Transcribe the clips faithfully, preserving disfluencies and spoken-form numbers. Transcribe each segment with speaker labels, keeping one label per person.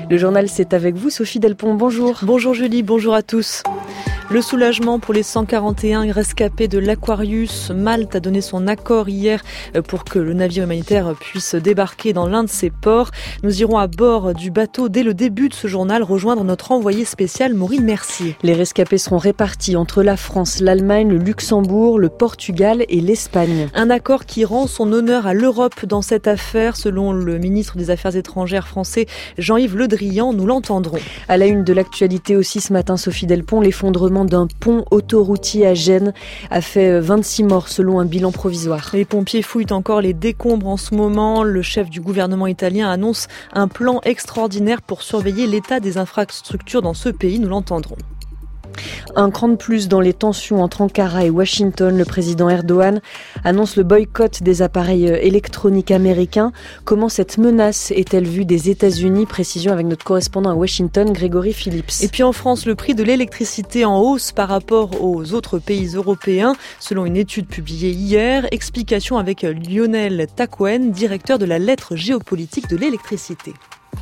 Speaker 1: Le journal, c'est avec vous, Sophie Delpont. Bonjour.
Speaker 2: Bonjour Julie, bonjour à tous. Le soulagement pour les cent quarante et un rescapés de l'Aquarius. Malte a donné son accord hier pour que le navire humanitaire puisse débarquer dans l'un de ses ports. Nous irons à bord du bateau dès le début de ce journal rejoindre notre envoyé spécial Maureen Mercier.
Speaker 1: Les rescapés seront répartis entre la France, l'Allemagne, le Luxembourg, le Portugal et l'Espagne.
Speaker 2: Un accord qui rend son honneur à l'Europe dans cette affaire, selon le ministre des Affaires étrangères français Jean-Yves Le Drian. Nous l'entendrons.
Speaker 1: À la une de l'actualité aussi ce matin, Sophie Delpont, l'effondrement d'un pont autoroutier à Gênes a fait vingt-six morts selon un bilan provisoire.
Speaker 2: Les pompiers fouillent encore les décombres en ce moment. Le chef du gouvernement italien annonce un plan extraordinaire pour surveiller l'état des infrastructures dans ce pays. Nous l'entendrons.
Speaker 1: Un cran de plus dans les tensions entre Ankara et Washington. Le président Erdogan annonce le boycott des appareils électroniques américains. Comment cette menace est-elle vue des États-Unis? Précision avec notre correspondant à Washington, Grégory Phillips.
Speaker 2: Et puis en France, le prix de l'électricité en hausse par rapport aux autres pays européens, selon une étude publiée hier. Explication avec Lionel Tacouen, directeur de la lettre géopolitique de l'électricité.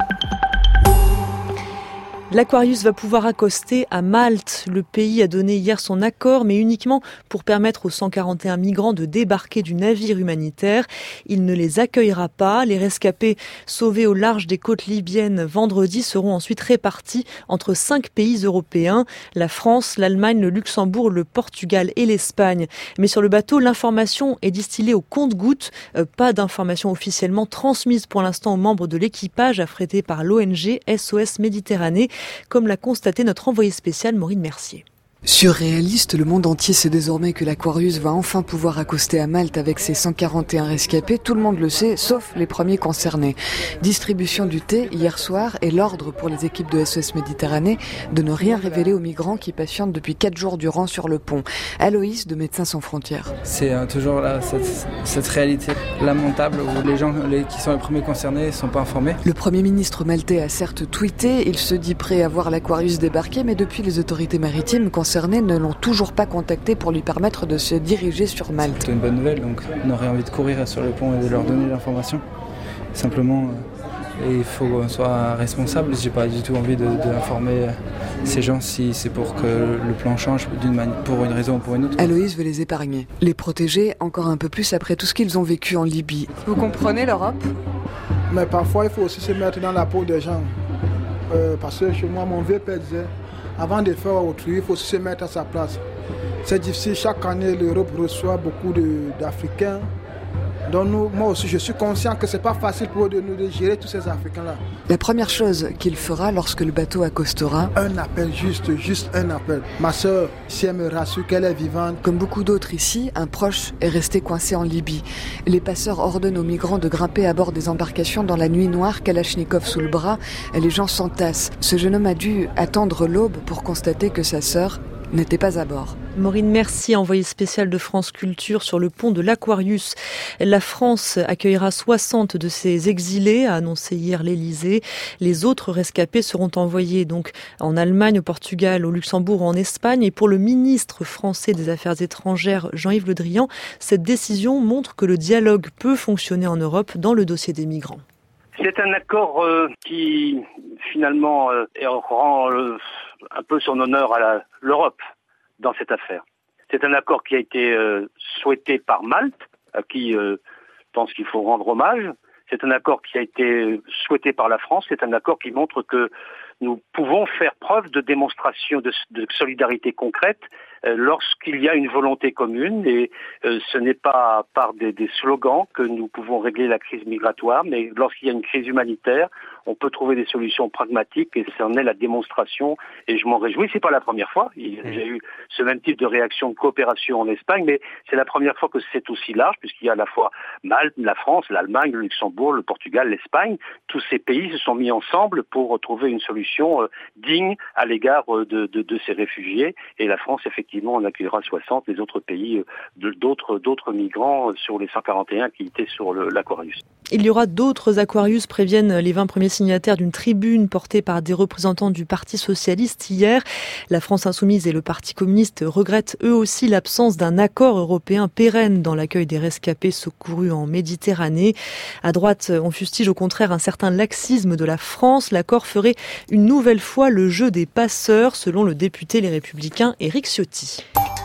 Speaker 2: L'Aquarius va pouvoir accoster à Malte. Le pays a donné hier son accord, mais uniquement pour permettre aux cent quarante et un migrants de débarquer du navire humanitaire. Il ne les accueillera pas. Les rescapés sauvés au large des côtes libyennes vendredi seront ensuite répartis entre cinq pays européens, la France, l'Allemagne, le Luxembourg, le Portugal et l'Espagne. Mais sur le bateau, l'information est distillée au compte-gouttes. Euh, pas d'information officiellement transmise pour l'instant aux membres de l'équipage affrété par l'O N G S O S Méditerranée, comme l'a constaté notre envoyé spécial Maureen Mercier.
Speaker 3: Surréaliste, le monde entier sait désormais que l'Aquarius va enfin pouvoir accoster à Malte avec ses cent quarante et un rescapés. Tout le monde le sait, sauf les premiers concernés. Distribution du thé hier soir et l'ordre pour les équipes de S O S Méditerranée de ne rien révéler aux migrants qui patientent depuis quatre jours durant sur le pont. Aloïs de Médecins sans frontières.
Speaker 4: C'est euh, toujours là, cette, cette réalité lamentable où les gens les, qui sont les premiers concernés ne sont pas informés.
Speaker 3: Le Premier ministre maltais a certes tweeté, il se dit prêt à voir l'Aquarius débarquer, mais depuis les autorités maritimes concernés ne l'ont toujours pas contacté pour lui permettre de se diriger sur Malte.
Speaker 4: C'est une bonne nouvelle, donc on aurait envie de courir sur le pont et de leur donner l'information. Simplement, euh, il faut qu'on soit responsable. J'ai pas du tout envie de, d'informer ces gens si c'est pour que le plan change d'une manière, pour une raison ou pour une autre.
Speaker 3: Aloïs veut les épargner, les protéger encore un peu plus après tout ce qu'ils ont vécu en Libye. Vous comprenez l'Europe?
Speaker 5: Mais parfois, il faut aussi se mettre dans la peau des gens. Euh, parce que chez moi, mon vieux père disait, avant de faire autrui, il faut se mettre à sa place. C'est difficile, chaque année l'Europe reçoit beaucoup de, d'Africains. Donc nous, moi aussi je suis conscient que c'est pas facile pour eux de nous de gérer tous ces Africains-là.
Speaker 3: La première chose qu'il fera lorsque le bateau accostera...
Speaker 5: Un appel, juste, juste un appel. Ma sœur, si elle me rassure qu'elle est vivante...
Speaker 3: Comme beaucoup d'autres ici, un proche est resté coincé en Libye. Les passeurs ordonnent aux migrants de grimper à bord des embarcations dans la nuit noire, Kalachnikov sous le bras. Les gens s'entassent. Ce jeune homme a dû attendre l'aube pour constater que sa sœur n'était pas à bord.
Speaker 2: Maureen Mercier, envoyée spéciale de France Culture sur le pont de l'Aquarius. La France accueillera soixante de ces exilés, a annoncé hier l'Élysée. Les autres rescapés seront envoyés donc en Allemagne, au Portugal, au Luxembourg ou en Espagne. Et pour le ministre français des Affaires étrangères, Jean-Yves Le Drian, cette décision montre que le dialogue peut fonctionner en Europe dans le dossier des migrants.
Speaker 6: C'est un accord euh, qui, finalement, euh, rend euh, un peu son honneur à la, l'Europe dans cette affaire. C'est un accord qui a été euh, souhaité par Malte, à qui euh, je pense qu'il faut rendre hommage. C'est un accord qui a été souhaité par la France. C'est un accord qui montre que nous pouvons faire preuve de démonstration de, de solidarité concrète euh, lorsqu'il y a une volonté commune. Et euh, ce n'est pas par des, des slogans que nous pouvons régler la crise migratoire, mais lorsqu'il y a une crise humanitaire, on peut trouver des solutions pragmatiques et c'en est la démonstration. Et je m'en réjouis. C'est pas la première fois. Il y a déjà eu ce même type de réaction de coopération en Espagne, mais c'est la première fois que c'est aussi large, puisqu'il y a à la fois Malte, la France, l'Allemagne, le Luxembourg, le Portugal, l'Espagne. Tous ces pays se sont mis ensemble pour trouver une solution euh, digne à l'égard euh, de, de, de ces réfugiés. Et la France, effectivement, en accueillera soixante. Les autres pays, euh, de, d'autres, d'autres migrants euh, sur les cent quarante et un qui étaient sur le, l'Aquarius.
Speaker 2: Il y aura d'autres Aquarius, préviennent les vingt premiers signataire d'une tribune portée par des représentants du Parti socialiste hier. La France insoumise et le Parti communiste regrettent eux aussi l'absence d'un accord européen pérenne dans l'accueil des rescapés secourus en Méditerranée. À droite, on fustige au contraire un certain laxisme de la France. L'accord ferait une nouvelle fois le jeu des passeurs, selon le député Les Républicains Éric Ciotti.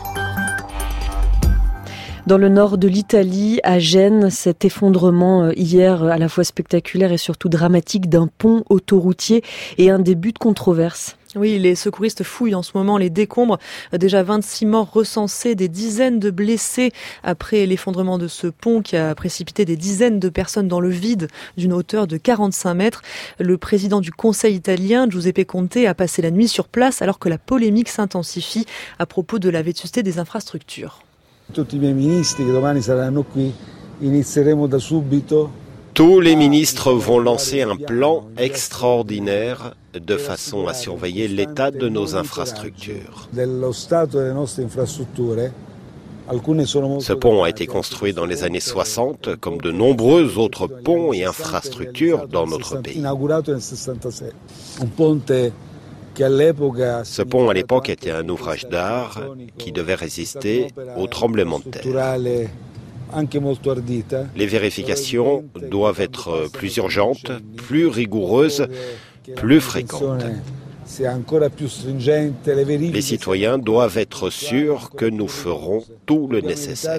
Speaker 1: Dans le nord de l'Italie, à Gênes, cet effondrement hier à la fois spectaculaire et surtout dramatique d'un pont autoroutier est un début de controverse.
Speaker 2: Oui, les secouristes fouillent en ce moment les décombres. Déjà vingt-six morts recensés, des dizaines de blessés après l'effondrement de ce pont qui a précipité des dizaines de personnes dans le vide d'une hauteur de quarante-cinq mètres. Le président du Conseil italien, Giuseppe Conte, a passé la nuit sur place alors que la polémique s'intensifie à propos de la vétusté des infrastructures.
Speaker 7: Tutti i miei ministri che domani saranno qui, inizieremo da subito.
Speaker 8: Tous les ministres vont lancer un plan extraordinaire de façon à surveiller l'état de nos infrastructures. Ce pont a été construit dans les années soixante, comme de nombreux autres ponts et infrastructures dans notre pays. Ce pont, à l'époque, était un ouvrage d'art qui devait résister aux tremblements de terre. Les vérifications doivent être plus urgentes, plus rigoureuses, plus fréquentes. Les citoyens doivent être sûrs que nous ferons tout le nécessaire.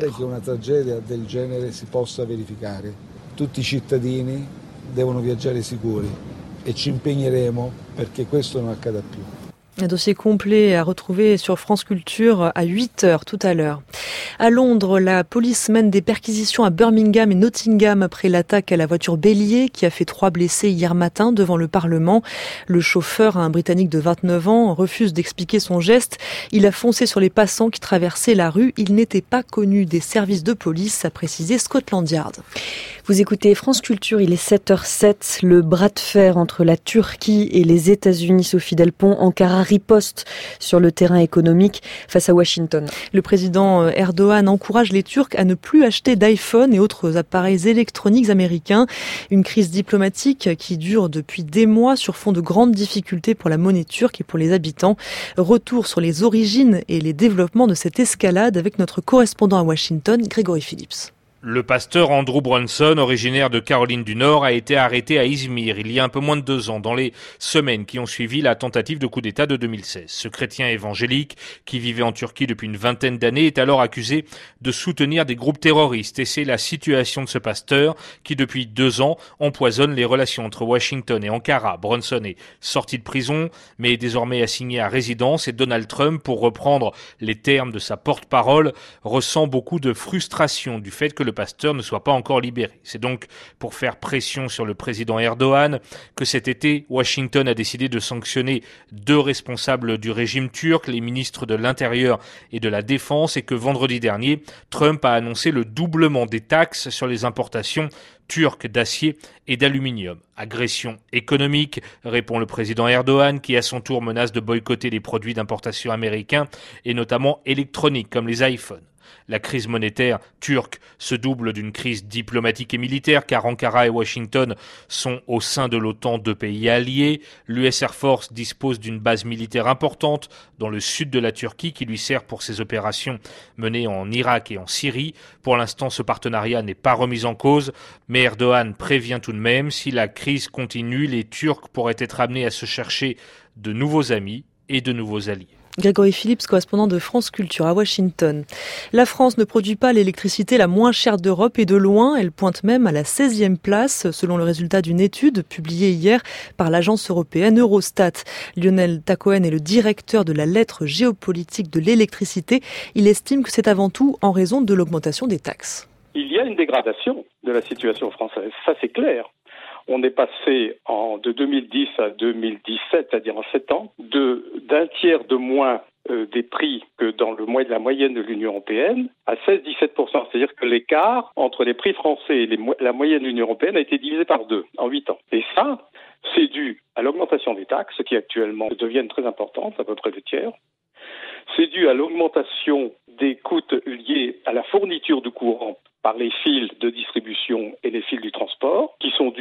Speaker 7: Tutti i cittadini devono viaggiare sicuri e ci impegneremo perché questo non accada più.
Speaker 2: Un dossier complet à retrouver sur France Culture à huit heures tout à l'heure. À Londres, la police mène des perquisitions à Birmingham et Nottingham après l'attaque à la voiture bélier qui a fait trois blessés hier matin devant le Parlement. Le chauffeur, un Britannique de vingt-neuf ans, refuse d'expliquer son geste. Il a foncé sur les passants qui traversaient la rue. Il n'était pas connu des services de police, a précisé Scotland Yard.
Speaker 1: Vous écoutez France Culture, il est sept heures sept. Le bras de fer entre la Turquie et les États-Unis, Sophie Delpont, Ankara riposte sur le terrain économique face à Washington.
Speaker 2: Le président Erdogan encourage les Turcs à ne plus acheter d'iPhone et autres appareils électroniques américains. Une crise diplomatique qui dure depuis des mois sur fond de grandes difficultés pour la monnaie turque et pour les habitants. Retour sur les origines et les développements de cette escalade avec notre correspondant à Washington, Grégory Phillips.
Speaker 9: Le pasteur Andrew Brunson, originaire de Caroline du Nord, a été arrêté à Izmir il y a un peu moins de deux ans, dans les semaines qui ont suivi la tentative de coup d'État de deux mille seize. Ce chrétien évangélique, qui vivait en Turquie depuis une vingtaine d'années, est alors accusé de soutenir des groupes terroristes. Et c'est la situation de ce pasteur qui, depuis deux ans, empoisonne les relations entre Washington et Ankara. Brunson est sorti de prison, mais est désormais assigné à résidence. Et Donald Trump, pour reprendre les termes de sa porte-parole, ressent beaucoup de frustration du fait que le pasteur ne soit pas encore libéré. C'est donc pour faire pression sur le président Erdogan que cet été, Washington a décidé de sanctionner deux responsables du régime turc, les ministres de l'Intérieur et de la Défense, et que vendredi dernier, Trump a annoncé le doublement des taxes sur les importations turques d'acier et d'aluminium. Agression économique, répond le président Erdogan, qui à son tour menace de boycotter les produits d'importation américains et notamment électroniques comme les iPhones. La crise monétaire turque se double d'une crise diplomatique et militaire car Ankara et Washington sont au sein de l'OTAN deux pays alliés. L'U S Air Force dispose d'une base militaire importante dans le sud de la Turquie qui lui sert pour ses opérations menées en Irak et en Syrie. Pour l'instant, ce partenariat n'est pas remis en cause, mais Erdogan prévient tout de même, si la crise continue, les Turcs pourraient être amenés à se chercher de nouveaux amis et de nouveaux alliés.
Speaker 2: Grégory Phillips, correspondant de France Culture à Washington. La France ne produit pas l'électricité la moins chère d'Europe et de loin, elle pointe même à la seizième place, selon le résultat d'une étude publiée hier par l'agence européenne Eurostat. Lionel Tacoen est le directeur de la lettre géopolitique de l'électricité. Il estime que c'est avant tout en raison de l'augmentation des taxes.
Speaker 10: Il y a une dégradation de la situation française, ça c'est clair. On est passé en, de deux mille dix à deux mille dix-sept, c'est-à-dire en sept ans, de, d'un tiers de moins euh, des prix que dans le, la moyenne de l'Union européenne à seize à dix-sept pour cent. C'est-à-dire que l'écart entre les prix français et les, la moyenne de l'Union européenne a été divisé par deux en huit ans. Et ça, c'est dû à l'augmentation des taxes qui actuellement deviennent très importantes, à peu près le tiers. C'est dû à l'augmentation des coûts liés à la fourniture de courant par les fils de distribution et les fils du transport, qui sont dus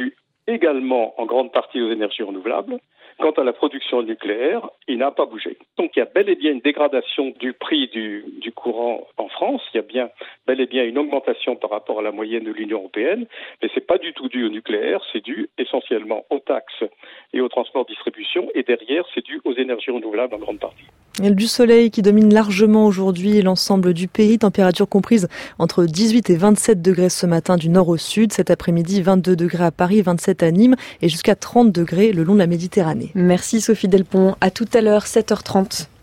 Speaker 10: également en grande partie aux énergies renouvelables. Quant à la production nucléaire, il n'a pas bougé. Donc il y a bel et bien une dégradation du prix du, du courant en France. Il y a bien bel et bien une augmentation par rapport à la moyenne de l'Union européenne. Mais c'est pas du tout dû au nucléaire, c'est dû essentiellement aux taxes et au transport distribution. Et derrière, c'est dû aux énergies renouvelables en grande partie.
Speaker 2: Et du soleil qui domine largement aujourd'hui l'ensemble du pays, température comprise entre dix-huit et vingt-sept degrés ce matin du nord au sud, cet après-midi vingt-deux degrés à Paris, vingt-sept à Nîmes et jusqu'à trente degrés le long de la Méditerranée.
Speaker 1: Merci Sophie Delpont, à tout à l'heure sept heures trente.